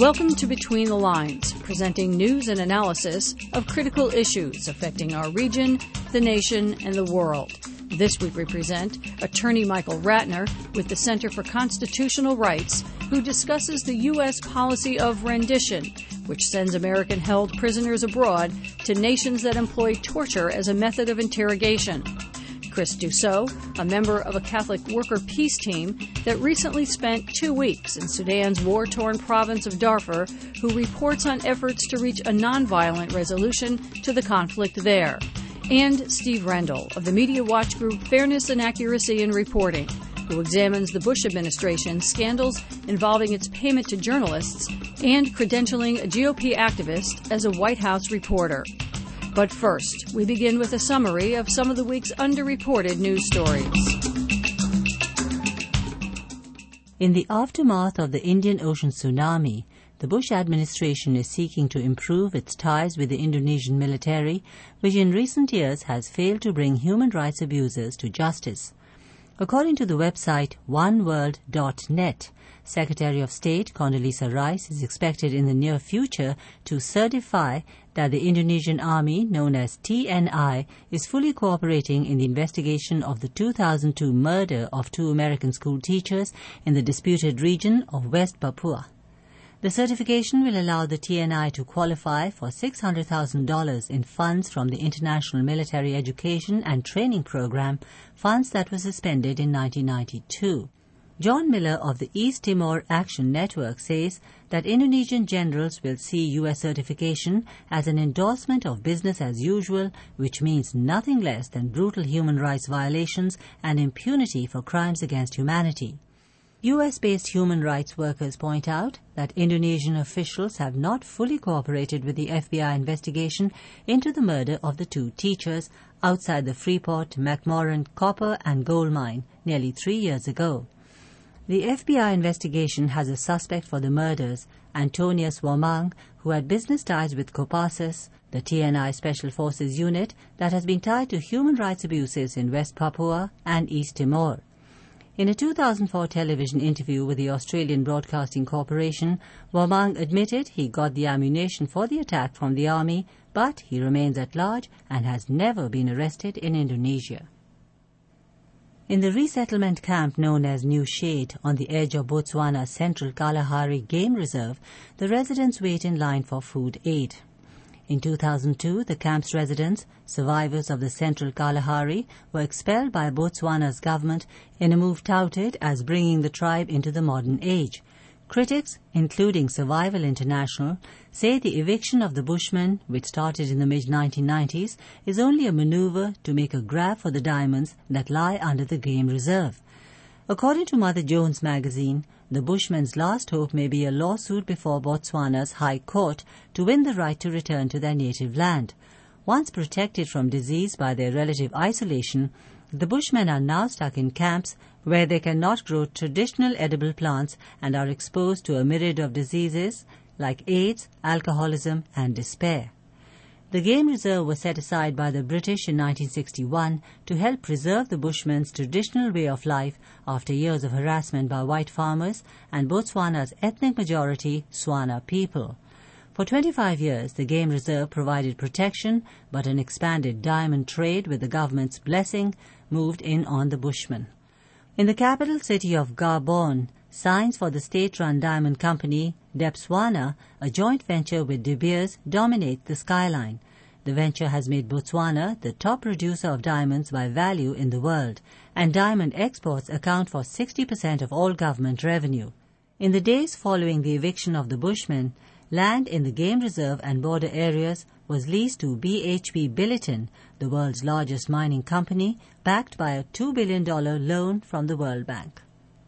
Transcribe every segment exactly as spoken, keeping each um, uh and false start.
Welcome to Between the Lines, presenting news and analysis of critical issues affecting our region, the nation, and the world. This week we present attorney Michael Ratner with the Center for Constitutional Rights, who discusses the U S policy of rendition, which sends American-held prisoners abroad to nations that employ torture as a method of interrogation. Chris Dussault, a member of a Catholic worker peace team that recently spent two weeks in Sudan's war-torn province of Darfur, who reports on efforts to reach a nonviolent resolution to the conflict there. And Steve Rendell of the media watch group Fairness and Accuracy in Reporting, who examines the Bush administration's scandals involving its payment to journalists and credentialing a G O P activist as a White House reporter. But first, we begin with a summary of some of the week's underreported news stories. In the aftermath of the Indian Ocean tsunami, the Bush administration is seeking to improve its ties with the Indonesian military, which in recent years has failed to bring human rights abusers to justice. According to the website one world dot net, Secretary of State Condoleezza Rice is expected in the near future to certify that the Indonesian Army, known as T N I, is fully cooperating in the investigation of the two thousand two murder of two American school teachers in the disputed region of West Papua. The certification will allow the T N I to qualify for six hundred thousand dollars in funds from the International Military Education and Training Program, funds that were suspended in nineteen ninety-two. John Miller of the East Timor Action Network says that Indonesian generals will see U S certification as an endorsement of business as usual, which means nothing less than brutal human rights violations and impunity for crimes against humanity. U S-based human rights workers point out that Indonesian officials have not fully cooperated with the F B I investigation into the murder of the two teachers outside the Freeport-McMoran copper and gold mine nearly three years ago. The F B I investigation has a suspect for the murders, Antonius Wamang, who had business ties with Kopassus, the T N I Special Forces unit that has been tied to human rights abuses in West Papua and East Timor. In a two thousand four television interview with the Australian Broadcasting Corporation, Wamang admitted he got the ammunition for the attack from the army, but he remains at large and has never been arrested in Indonesia. In the resettlement camp known as New Shade on the edge of Botswana's Central Kalahari Game Reserve, the residents wait in line for food aid. In two thousand two, the camp's residents, survivors of the Central Kalahari, were expelled by Botswana's government in a move touted as bringing the tribe into the modern age. Critics, including Survival International, say the eviction of the Bushmen, which started in the mid nineteen nineties, is only a maneuver to make a grab for the diamonds that lie under the game reserve. According to Mother Jones magazine, the Bushmen's last hope may be a lawsuit before Botswana's High Court to win the right to return to their native land. Once protected from disease by their relative isolation, the Bushmen are now stuck in camps where they cannot grow traditional edible plants and are exposed to a myriad of diseases like AIDS, alcoholism, and despair. The game reserve was set aside by the British in nineteen sixty-one to help preserve the Bushmen's traditional way of life after years of harassment by white farmers and Botswana's ethnic majority Swana people. For twenty-five years, the game reserve provided protection, but an expanded diamond trade with the government's blessing moved in on the Bushmen. In the capital city of Gabon, signs for the state-run diamond company Debswana, a joint venture with De Beers, dominate the skyline. The venture has made Botswana the top producer of diamonds by value in the world, and diamond exports account for sixty percent of all government revenue. In the days following the eviction of the Bushmen, land in the game reserve and border areas was leased to B H P Billiton, the world's largest mining company, backed by a two billion dollars loan from the World Bank.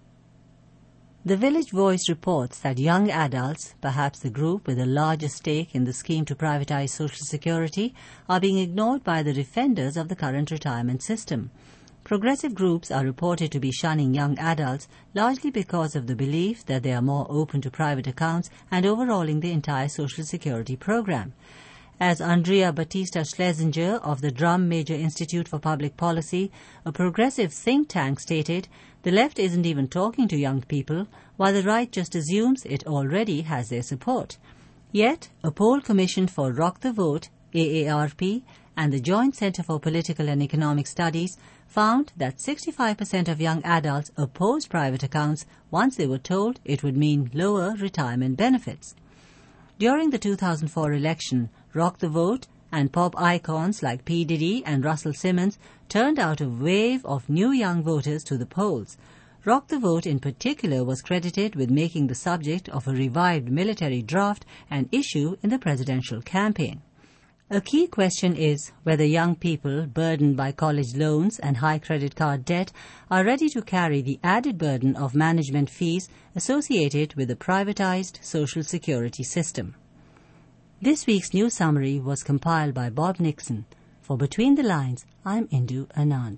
The Village Voice reports that young adults, perhaps the group with the largest stake in the scheme to privatize Social Security, are being ignored by the defenders of the current retirement system. Progressive groups are reported to be shunning young adults largely because of the belief that they are more open to private accounts and overhauling the entire Social Security program. As Andrea Batista Schlesinger of the Drum Major Institute for Public Policy, a progressive think tank, stated, the left isn't even talking to young people, while the right just assumes it already has their support. Yet, a poll commissioned for Rock the Vote, A A R P, and the Joint Center for Political and Economic Studies found that sixty-five percent of young adults opposed private accounts once they were told it would mean lower retirement benefits. During the two thousand four election, Rock the Vote and pop icons like P. Diddy and Russell Simmons turned out a wave of new young voters to the polls. Rock the Vote in particular was credited with making the subject of a revived military draft an issue in the presidential campaign. A key question is whether young people burdened by college loans and high credit card debt are ready to carry the added burden of management fees associated with the privatized Social Security system. This week's news summary was compiled by Bob Nixon. For Between the Lines, I'm Indu Anand.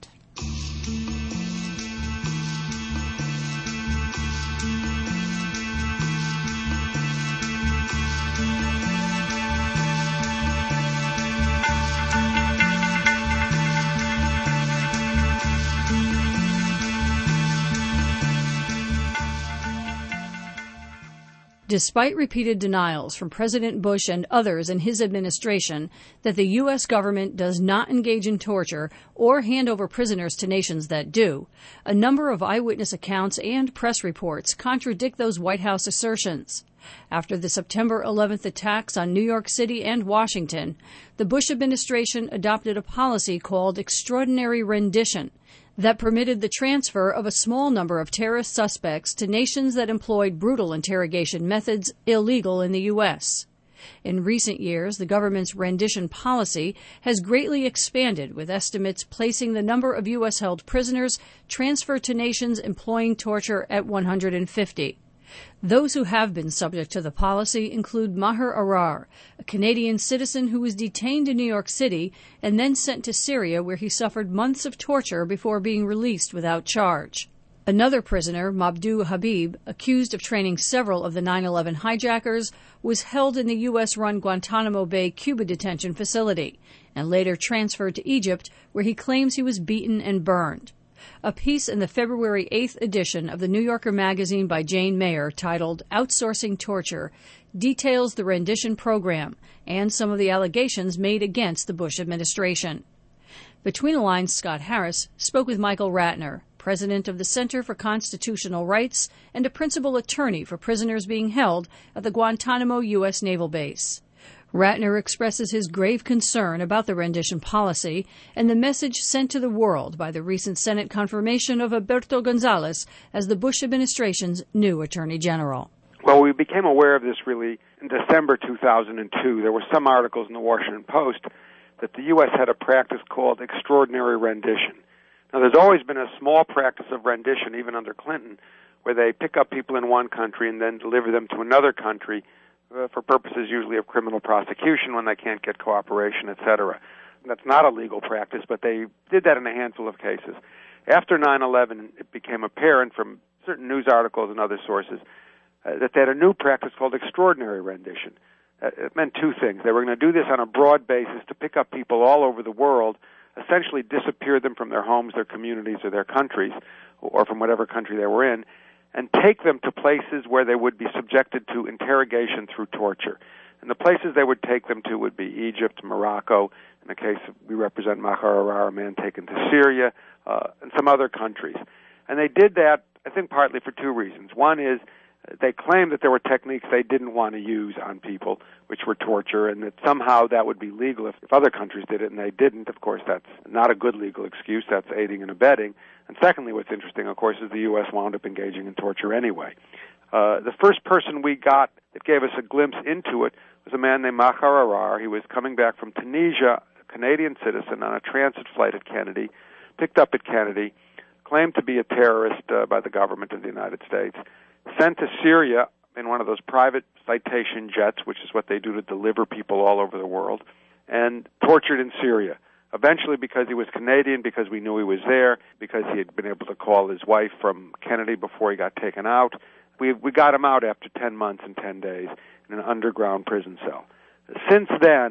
Despite repeated denials from President Bush and others in his administration that the U S government does not engage in torture or hand over prisoners to nations that do, a number of eyewitness accounts and press reports contradict those White House assertions. After the September eleventh attacks on New York City and Washington, the Bush administration adopted a policy called extraordinary rendition that permitted the transfer of a small number of terrorist suspects to nations that employed brutal interrogation methods illegal in the U S. In recent years, the government's rendition policy has greatly expanded, with estimates placing the number of U S-held prisoners transferred to nations employing torture at one hundred fifty. Those who have been subject to the policy include Maher Arar, a Canadian citizen who was detained in New York City and then sent to Syria, where he suffered months of torture before being released without charge. Another prisoner, Mabdou Habib, accused of training several of the nine eleven hijackers, was held in the U S-run Guantanamo Bay Cuba detention facility and later transferred to Egypt, where he claims he was beaten and burned. A piece in the February eighth edition of the New Yorker magazine by Jane Mayer, titled Outsourcing Torture, details the rendition program and some of the allegations made against the Bush administration. Between the Lines, Scott Harris spoke with Michael Ratner, president of the Center for Constitutional Rights and a principal attorney for prisoners being held at the Guantanamo U S Naval Base. Ratner expresses his grave concern about the rendition policy and the message sent to the world by the recent Senate confirmation of Alberto Gonzales as the Bush administration's new Attorney General. Well, we became aware of this really in December two thousand two. There were some articles in the Washington Post that the U S had a practice called extraordinary rendition. Now, there's always been a small practice of rendition, even under Clinton, where they pick up people in one country and then deliver them to another country uh, for purposes usually of criminal prosecution when they can't get cooperation, et cetera. That's not a legal practice, but they did that in a handful of cases. After nine eleven, it became apparent from certain news articles and other sources uh, that they had a new practice called extraordinary rendition. Uh, it meant two things. They were going to do this on a broad basis to pick up people all over the world, essentially disappear them from their homes, their communities, or their countries, or from whatever country they were in, and take them to places where they would be subjected to interrogation through torture. And the places they would take them to would be Egypt, Morocco, in the case of, we represent Maher Arar, a man taken to Syria, uh, and some other countries. And they did that, I think, partly for two reasons. One is they claimed that there were techniques they didn't want to use on people, which were torture, and that somehow that would be legal if, if other countries did it, and they didn't. Of course, that's not a good legal excuse. That's aiding and abetting. And secondly, what's interesting, of course, is the U S wound up engaging in torture anyway. Uh, the first person we got that gave us a glimpse into it was a man named Maher Arar. He was coming back from Tunisia, a Canadian citizen, on a transit flight at Kennedy, picked up at Kennedy, claimed to be a terrorist uh, by the government of the United States, sent to Syria in one of those private citation jets, which is what they do to deliver people all over the world, and tortured in Syria. Eventually, because he was Canadian, because we knew he was there, because he had been able to call his wife from Kennedy before he got taken out, we we got him out after ten months and ten days in an underground prison cell. Since then,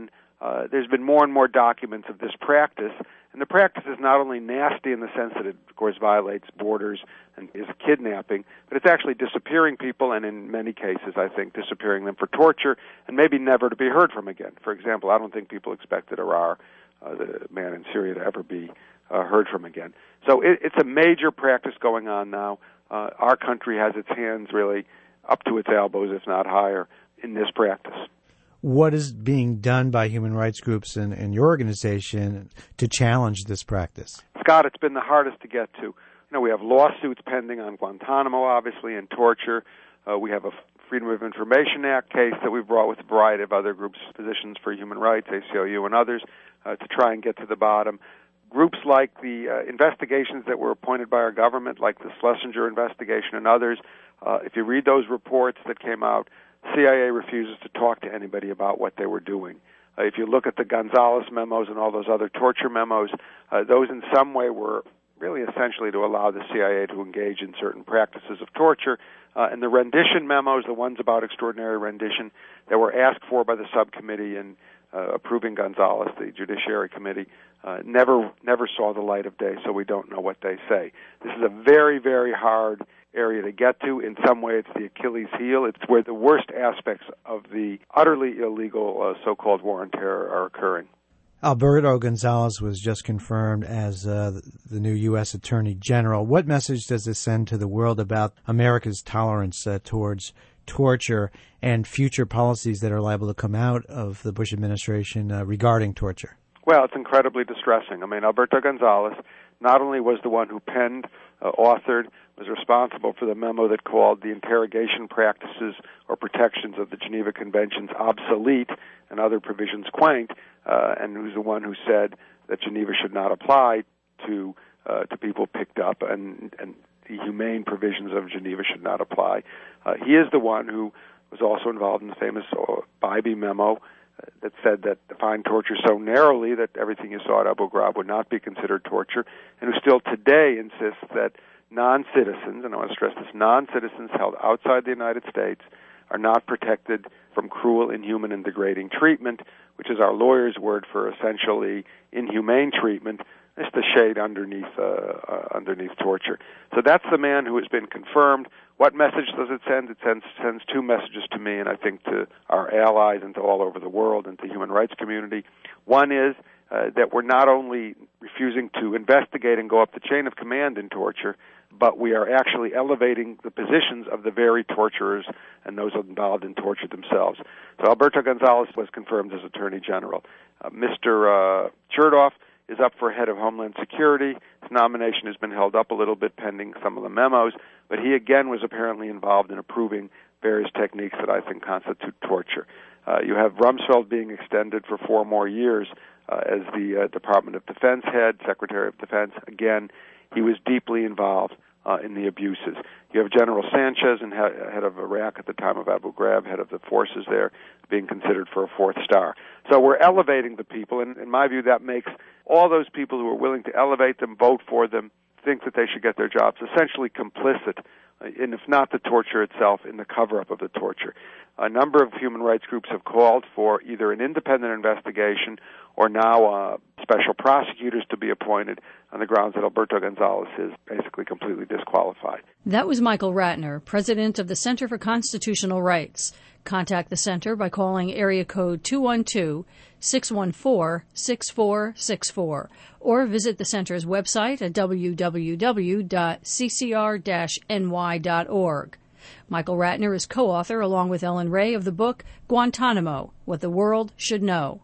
uh, there's been more and more documents of this practice. And the practice is not only nasty in the sense that it, of course, violates borders and is kidnapping, but it's actually disappearing people, and in many cases, I think, disappearing them for torture and maybe never to be heard from again. For example, I don't think people expected Arar, uh, the man in Syria, to ever be uh, heard from again. So it, it's a major practice going on now. Uh, our country has its hands really up to its elbows, if not higher, in this practice. What is being done by human rights groups and, and your organization to challenge this practice? Scott, it's been the hardest to get to. You know, we have lawsuits pending on Guantanamo, obviously, and torture. Uh, we have a Freedom of Information Act case that we've brought with a variety of other groups, Physicians for Human Rights, A C L U, and others, uh, to try and get to the bottom. Groups like the uh, investigations that were appointed by our government, like the Schlesinger investigation and others, uh, if you read those reports that came out, C I A refuses to talk to anybody about what they were doing. Uh, if you look at the Gonzales memos and all those other torture memos, uh, those in some way were really essentially to allow the C I A to engage in certain practices of torture. Uh, and the rendition memos, the ones about extraordinary rendition that were asked for by the subcommittee in uh, approving Gonzales, the Judiciary Committee, uh, never never saw the light of day, so we don't know what they say. This is a very, very hard area to get to. In some way, it's the Achilles heel. It's where the worst aspects of the utterly illegal uh, so-called war on terror are occurring. Alberto Gonzales was just confirmed as uh, the new U S Attorney General. What message does this send to the world about America's tolerance uh, towards torture and future policies that are liable to come out of the Bush administration uh, regarding torture? Well, it's incredibly distressing. I mean, Alberto Gonzales not only was the one who penned, uh, authored, was responsible for the memo that called the interrogation practices or protections of the Geneva Conventions obsolete and other provisions quaint, uh, and who's the one who said that Geneva should not apply to uh, to people picked up, and, and the humane provisions of Geneva should not apply. Uh, he is the one who was also involved in the famous uh, Bybee memo uh, that said that defined torture so narrowly that everything you saw at Abu Ghraib would not be considered torture, and who still today insists that non-citizens, and I want to stress this, non-citizens held outside the United States are not protected from cruel, inhuman, and degrading treatment, which is our lawyer's word for essentially inhumane treatment. It's the shade underneath uh, uh, underneath torture. So that's the man who has been confirmed. What message does it send? It sends sends two messages to me, and I think to our allies and to all over the world and to the human rights community. One is uh, that we're not only refusing to investigate and go up the chain of command in torture, but we are actually elevating the positions of the very torturers and those involved in torture themselves. So Alberto Gonzales was confirmed as Attorney General. Uh, Mister Uh, Chertoff is up for head of Homeland Security. His nomination has been held up a little bit pending some of the memos, but he again was apparently involved in approving various techniques that I think constitute torture. Uh, you have Rumsfeld being extended for four more years uh, as the uh, Department of Defense head, Secretary of Defense. Again, he was deeply involved uh, in the abuses. You have General Sanchez, and head of Iraq at the time of Abu Ghraib, head of the forces there, being considered for a fourth star. So we're elevating the people, and in my view, that makes all those people who are willing to elevate them, vote for them, think that they should get their jobs, essentially complicit, in, if not the torture itself, in the cover-up of the torture. A number of human rights groups have called for either an independent investigation or now uh, special prosecutors to be appointed on the grounds that Alberto Gonzales is basically completely disqualified. That was Michael Ratner, president of the Center for Constitutional Rights. Contact the center by calling area code two one two, six one four, six four six four or visit the center's website at w w w dot c c r dash n y dot org. Michael Ratner is co-author, along with Ellen Ray, of the book Guantanamo, What the World Should Know.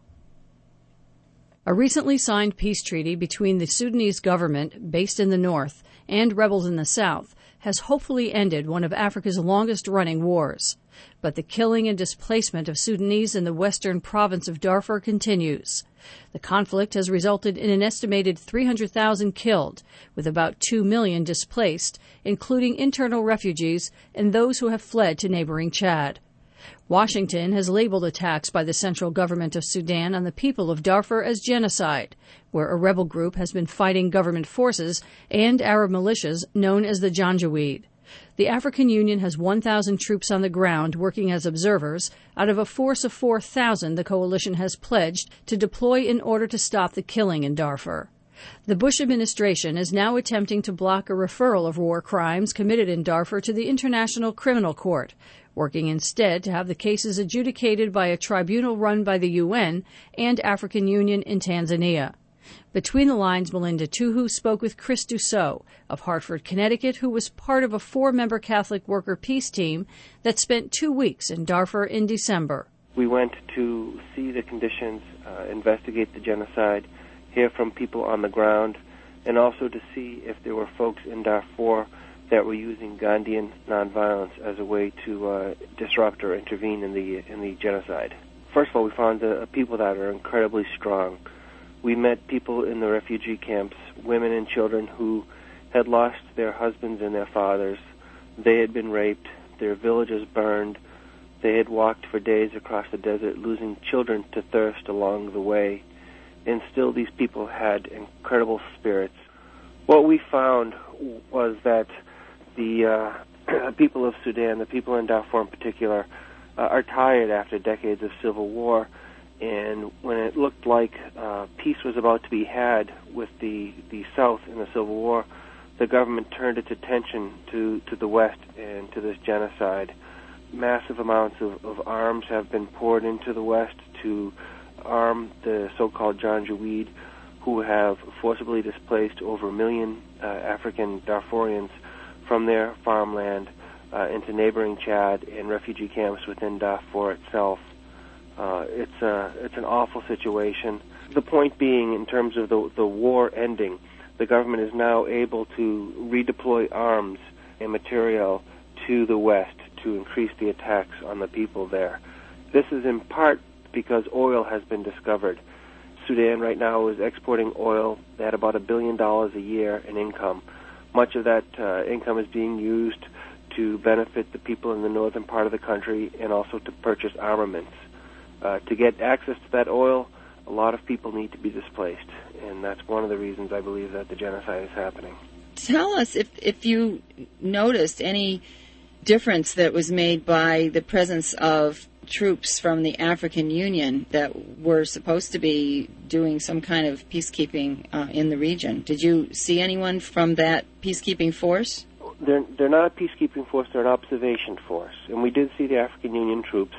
A recently signed peace treaty between the Sudanese government, based in the north, and rebels in the south has hopefully ended one of Africa's longest-running wars. But the killing and displacement of Sudanese in the western province of Darfur continues. The conflict has resulted in an estimated three hundred thousand killed, with about two million displaced, including internal refugees and those who have fled to neighboring Chad. Washington has labeled attacks by the central government of Sudan on the people of Darfur as genocide, where a rebel group has been fighting government forces and Arab militias known as the Janjaweed. The African Union has one thousand troops on the ground working as observers out of a force of four thousand the coalition has pledged to deploy in order to stop the killing in Darfur. The Bush administration is now attempting to block a referral of war crimes committed in Darfur to the International Criminal Court, working instead to have the cases adjudicated by a tribunal run by the U N and African Union in Tanzania. Between the lines, Melinda Tuhu spoke with Chris Dussault of Hartford, Connecticut, who was part of a four-member Catholic worker peace team that spent two weeks in Darfur in December. We went to see the conditions, uh, investigate the genocide, hear from people on the ground, and also to see if there were folks in Darfur that were using Gandhian nonviolence as a way to uh, disrupt or intervene in the in the genocide. First of all, we found uh, people that are incredibly strong. We met people in the refugee camps, women and children who had lost their husbands and their fathers. They had been raped, their villages burned. They had walked for days across the desert, losing children to thirst along the way. And still these people had incredible spirits. What we found was that the uh, people of Sudan, the people in Darfur in particular, uh, are tired after decades of civil war. And when it looked like uh, peace was about to be had with the, the South in the Civil War, the government turned its attention to, to the West and to this genocide. Massive amounts of, of arms have been poured into the West to arm the so-called Janjaweed, who have forcibly displaced over a million uh, African Darfurians from their farmland uh, into neighboring Chad and refugee camps within Darfur itself. Uh, it's a it's an awful situation. The point being, in terms of the the war ending, the government is now able to redeploy arms and material to the West to increase the attacks on the people there. This is in part because oil has been discovered. Sudan right now is exporting oil at about a billion dollars a year in income. Much of that uh, income is being used to benefit the people in the northern part of the country and also to purchase armaments. Uh, to get access to that oil, a lot of people need to be displaced, and that's one of the reasons I believe that the genocide is happening. Tell us if, if you noticed any difference that was made by the presence of troops from the African Union that were supposed to be doing some kind of peacekeeping uh, in the region. Did you see anyone from that peacekeeping force? They're, they're not a peacekeeping force, they're an observation force, and we did see the African Union troops.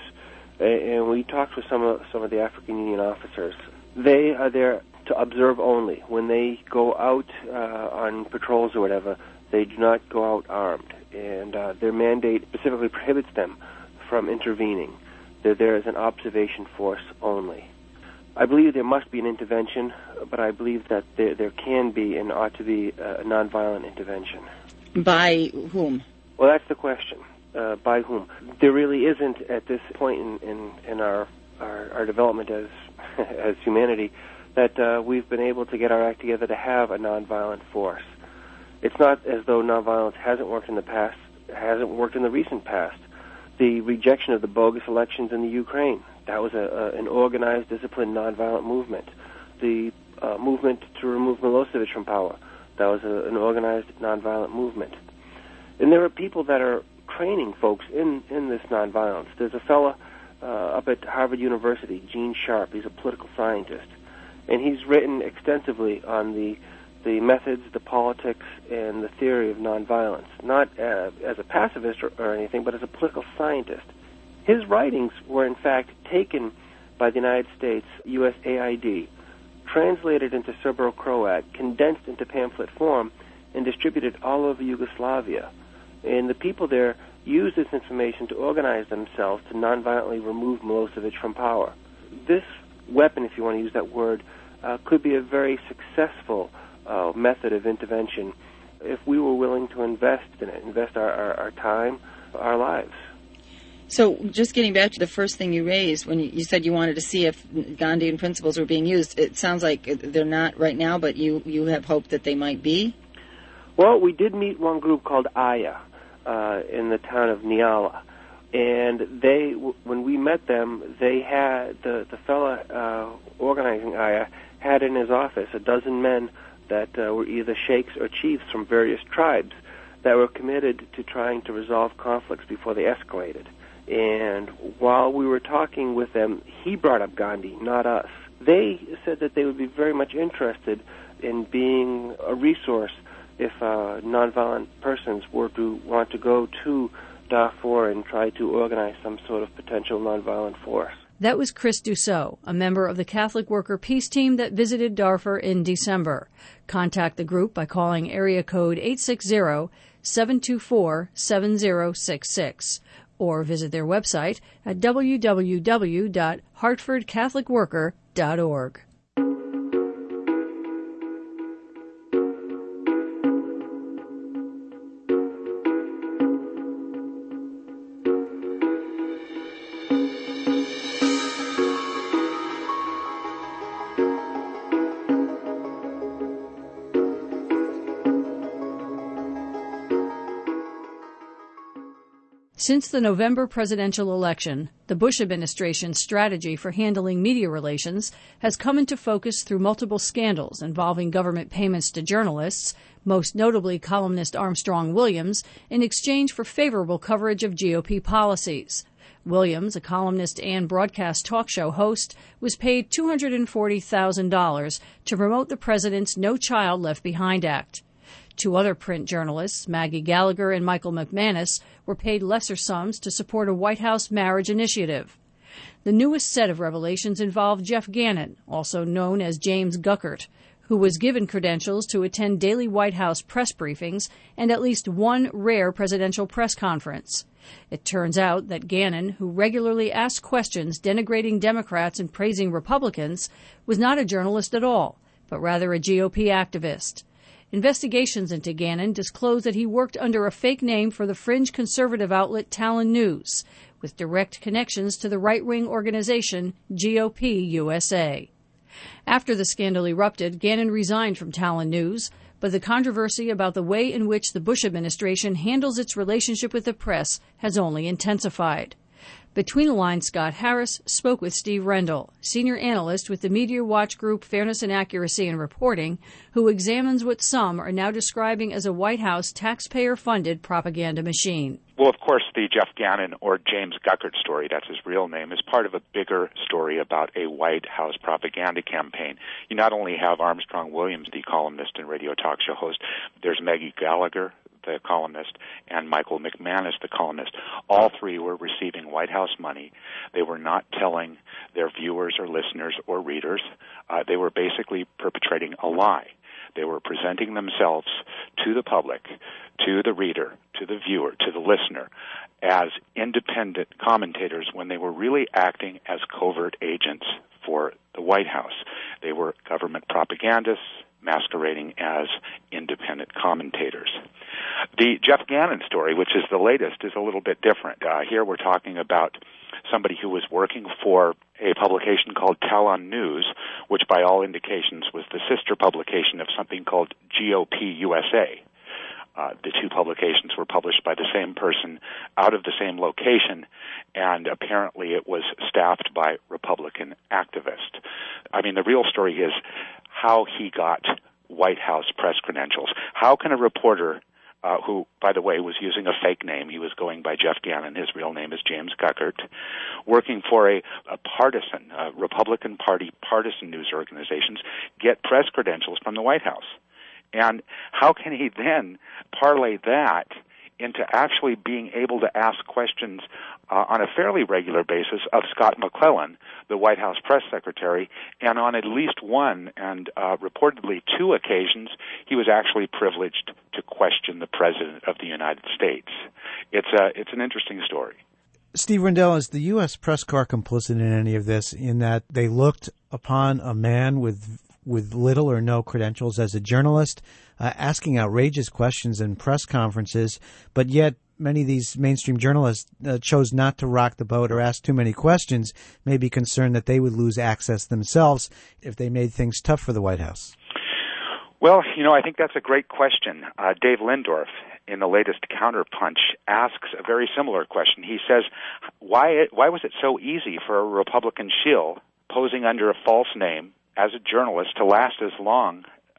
And we talked with some of some of the African Union officers. They are there to observe only. When they go out uh, on patrols or whatever, they do not go out armed. And uh, their mandate specifically prohibits them from intervening. They're there as an observation force only. I believe there must be an intervention, but I believe that there, there can be and ought to be a nonviolent intervention. By whom? Well, that's the question. Uh, by whom? There really isn't at this point in, in, in our, our our development as as humanity that uh, we've been able to get our act together to have a nonviolent force. It's not as though nonviolence hasn't worked in the past, hasn't worked in the recent past. The rejection of the bogus elections in the Ukraine, that was a, a, an organized, disciplined, nonviolent movement. The uh, movement to remove Milosevic from power, that was a, an organized, nonviolent movement. And there are people that are training folks in, in this nonviolence. There's a fella uh, up at Harvard University, Gene Sharp. He's a political scientist, and he's written extensively on the the methods, the politics, and the theory of nonviolence, not uh, as a pacifist or, or anything, but as a political scientist. His writings were, in fact, taken by the United States U S A I D, translated into Serbo-Croat, condensed into pamphlet form, and distributed all over Yugoslavia. And the people there used this information to organize themselves to nonviolently remove Milosevic from power. This weapon, if you want to use that word, uh, could be a very successful uh, method of intervention if we were willing to invest in it, invest our, our, our time, our lives. So just getting back to the first thing you raised, when you, you said you wanted to see if Gandhian principles were being used, it sounds like they're not right now, but you, you have hope that they might be? Well, we did meet one group called Aya uh, in the town of Nyala. And they, w- when we met them, they had, the, the fella uh, organizing Aya had in his office a dozen men that uh, were either sheikhs or chiefs from various tribes. that were committed to trying to resolve conflicts before they escalated. And while we were talking with them, he brought up Gandhi, not us. They said that they would be very much interested in being a resource if uh, nonviolent persons were to want to go to Darfur and try to organize some sort of potential nonviolent force. That was Chris Dussault, a member of the Catholic Worker Peace Team that visited Darfur in December. Contact the group by calling area code eight six zero, seven two four, seven zero six six or visit their website at w w w dot hartford catholic worker dot org. Since the November presidential election, the Bush administration's strategy for handling media relations has come into focus through multiple scandals involving government payments to journalists, most notably columnist Armstrong Williams, in exchange for favorable coverage of G O P policies. Williams, a columnist and broadcast talk show host, was paid two hundred forty thousand dollars to promote the president's No Child Left Behind Act. Two other print journalists, Maggie Gallagher and Michael McManus, were paid lesser sums to support a White House marriage initiative. The newest set of revelations involved Jeff Gannon, also known as James Guckert, who was given credentials to attend daily White House press briefings and at least one rare presidential press conference. It turns out that Gannon, who regularly asked questions denigrating Democrats and praising Republicans, was not a journalist at all, but rather a G O P activist. Investigations into Gannon disclosed that he worked under a fake name for the fringe conservative outlet Talon News, with direct connections to the right-wing organization G O P U S A. After the scandal erupted, Gannon resigned from Talon News, but the controversy about the way in which the Bush administration handles its relationship with the press has only intensified. Between the Lines, Scott Harris spoke with Steve Rendell, senior analyst with the media watch group Fairness and Accuracy in Reporting, who examines what some are now describing as a White House taxpayer-funded propaganda machine. Well, of course, the Jeff Gannon or James Guckert story, that's his real name, is part of a bigger story about a White House propaganda campaign. You not only have Armstrong Williams, the columnist and radio talk show host, there's Maggie Gallagher, the columnist, and Michael McManus, the columnist. All three were receiving White House money. They were not telling their viewers or listeners or readers. Uh, they were basically perpetrating a lie. They were presenting themselves to the public, to the reader, to the viewer, to the listener, as independent commentators when they were really acting as covert agents for the White House. They were government propagandists masquerading as independent commentators. The Jeff Gannon story, which is the latest, is a little bit different. Uh, here we're talking about somebody who was working for a publication called Talon News, which by all indications was the sister publication of something called G O P U S A. Uh, the two publications were published by the same person out of the same location, and apparently it was staffed by Republican activists. I mean, the real story is how he got White House press credentials. How can a reporter Uh, who, by the way, was using a fake name. He was going by Jeff Gannon. His real name is James Guckert, working for a, a partisan, a Republican Party partisan news organizations, get press credentials from the White House. And how can he then parlay that into actually being able to ask questions uh, on a fairly regular basis of Scott McClellan, the White House press secretary, and on at least one and uh, reportedly two occasions, he was actually privileged to question the President of the United States. It's a, it's an interesting story. Steve Rendell, is the U S press corps complicit in any of this, in that they looked upon a man with with little or no credentials as a journalist, uh, asking outrageous questions in press conferences, but yet many of these mainstream journalists uh, chose not to rock the boat or ask too many questions, maybe concerned that they would lose access themselves if they made things tough for the White House? Well, you know, I think that's a great question. Uh, Dave Lindorf, in the latest Counterpunch, asks a very similar question. He says, why, why was it so easy for a Republican shill posing under a false name as a journalist to last as long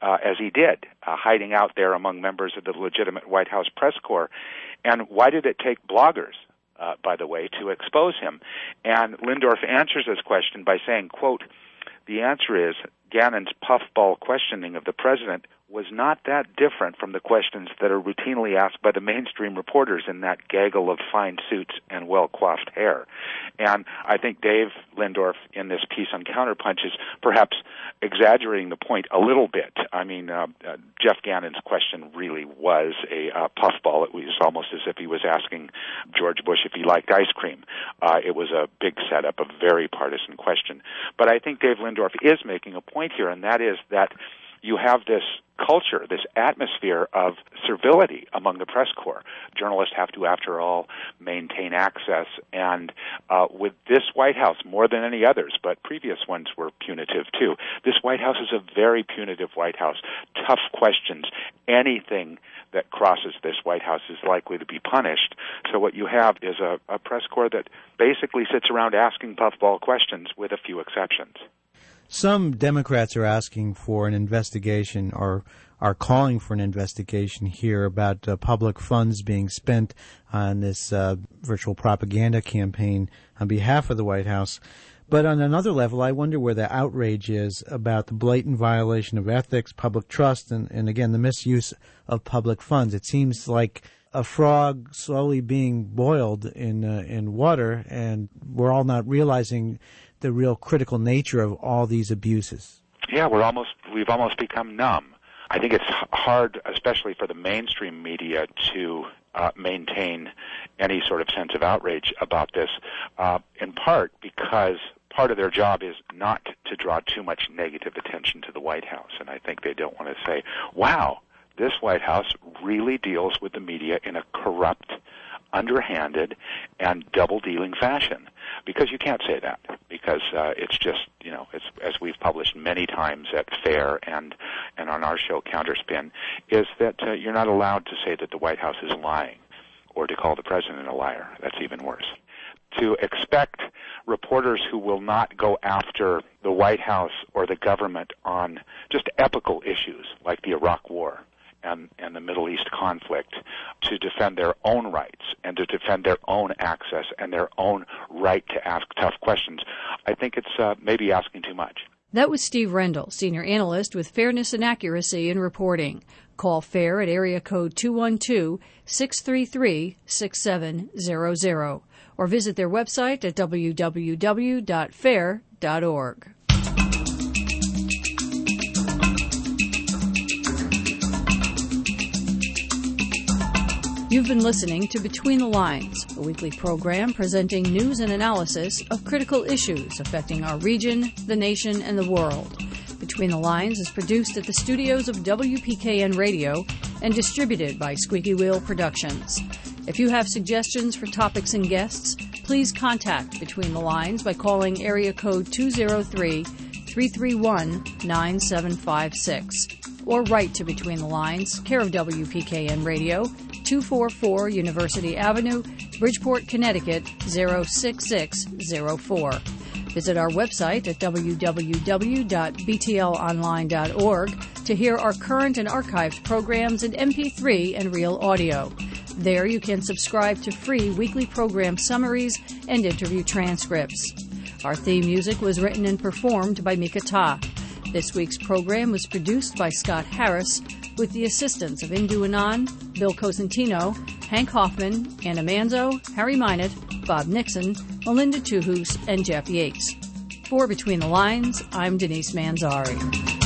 uh, as he did, uh, hiding out there among members of the legitimate White House press corps. And why did it take bloggers, uh, by the way, to expose him? And Lindorff answers this question by saying, quote, "The answer is Gannon's puffball questioning of the president was not that different from the questions that are routinely asked by the mainstream reporters in that gaggle of fine suits and well-coiffed hair." And I think Dave Lindorff in this piece on Counterpunch is perhaps exaggerating the point a little bit. I mean, uh, uh, Jeff Gannon's question really was a uh, puffball. It was almost as if he was asking George Bush if he liked ice cream. Uh, it was a big setup, a very partisan question. But I think Dave Lindorff is making a point here, and that is that you have this culture, this atmosphere of servility among the press corps. Journalists have to, after all, maintain access. And uh, with this White House, more than any others, but previous ones were punitive too, this White House is a very punitive White House. Tough questions. Anything that crosses this White House is likely to be punished. So what you have is a, a press corps that basically sits around asking puffball questions with a few exceptions. Some Democrats are asking for an investigation or are calling for an investigation here about uh, public funds being spent on this uh, virtual propaganda campaign on behalf of the White House. But on another level, I wonder where the outrage is about the blatant violation of ethics, public trust, and, and again, the misuse of public funds. It seems like a frog slowly being boiled in uh, in water, and we're all not realizing the real critical nature of all these abuses. Yeah, we're almost we've almost become numb. I think it's hard, especially for the mainstream media, to uh, maintain any sort of sense of outrage about this, uh, in part because part of their job is not to draw too much negative attention to the White House. And I think they don't want to say, wow, this White House really deals with the media in a corrupt, underhanded, and double-dealing fashion. Because you can't say that, because uh, it's just, you know, it's, as we've published many times at FAIR and, and on our show Counterspin, is that uh, you're not allowed to say that the White House is lying or to call the president a liar. That's even worse. To expect reporters who will not go after the White House or the government on just epical issues like the Iraq War and, and the Middle East conflict to defend their own rights and to defend their own access and their own right to ask tough questions, I think it's uh, maybe asking too much. That was Steve Rendell, Senior Analyst with Fairness and Accuracy in Reporting. Call FAIR at area code two one two, six three three, six seven zero zero or visit their website at w w w dot fair dot org. You've been listening to Between the Lines, a weekly program presenting news and analysis of critical issues affecting our region, the nation, and the world. Between the Lines is produced at the studios of W P K N Radio and distributed by Squeaky Wheel Productions. If you have suggestions for topics and guests, please contact Between the Lines by calling area code two zero three, three three one, nine seven five six or write to Between the Lines, care of W P K N Radio, two forty-four University Avenue, Bridgeport, Connecticut, zero six six zero four. Visit our website at w w w dot b t l online dot org to hear our current and archived programs in M P three and real audio. There you can subscribe to free weekly program summaries and interview transcripts. Our theme music was written and performed by Mika Ta. This week's program was produced by Scott Harris with the assistance of Indu Anand, Bill Cosentino, Hank Hoffman, Anna Manzo, Harry Minot, Bob Nixon, Melinda Tuhus, and Jeff Yates. For Between the Lines, I'm Denise Manzari.